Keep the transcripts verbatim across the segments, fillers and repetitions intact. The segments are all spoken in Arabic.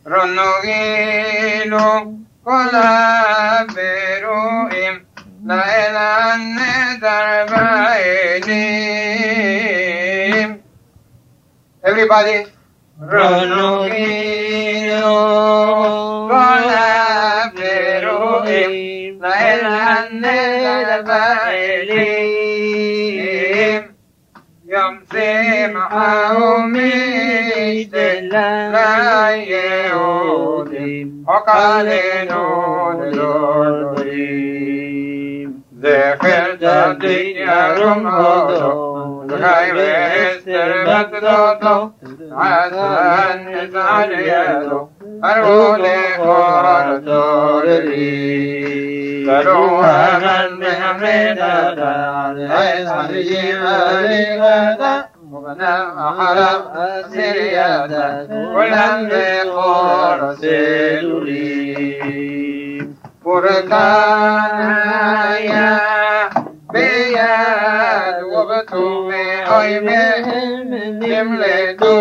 رنوغيلو كل بروئم لإلان دربائليم. Everybody. رنوغيلو كل بروئم لإلان دربائليم. يوم سمعهم لا يهودي وقالنون الأردنين ذكرت الدنيا رمضان غير استربت دوتو عسان يسعد يدو أرولي قرطولي فلوها من بحمدك عيس عجيمة لغدا مغنم أحرم أسريادا ولم بقور سيدولي بركانا يا بياد وبتومي عيبهم يملدو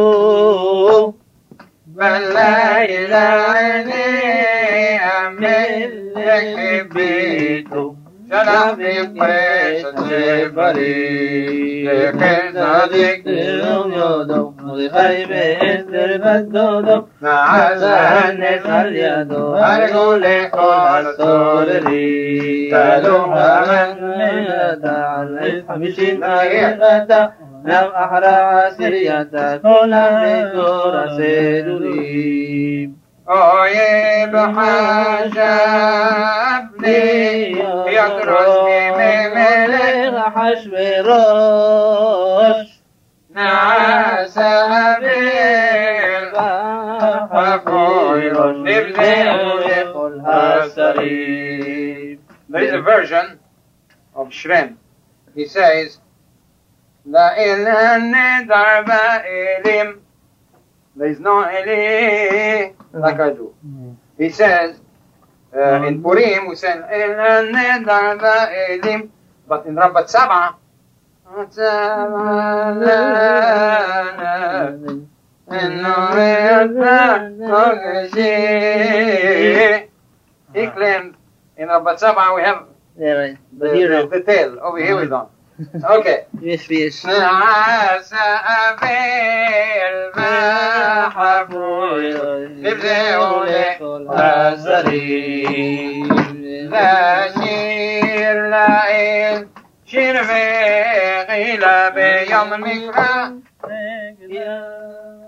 بل لا إلهي أمن لك بيتو شرف بقيسة بريد لكن صديق دلوم يودو مضيخيب إسر بدودو مع سهن سريادو أرغو لكل سورري تلوها من ميلتا على خمسين آياتا لو أحرى سرياتا كلا بكور سيدولي أوي بحاجبني يدرسني بملك حشويروش نعسى بالبحفويروش نبذيه لقلها سريب. There is a version of Shrem. He says لا إله darba elim. There is no Eli like I do. He says, uh, in Purim we say, but in Rabbat Saba, he claimed in Rabbat Saba we have Yeah, right. the, the, the tail. Over here we don't. Okay. Yes, yes. عسى بالمحفوظ نبذيه لكل سرير لا شير لا إل شير في غيلة بيوم المكرة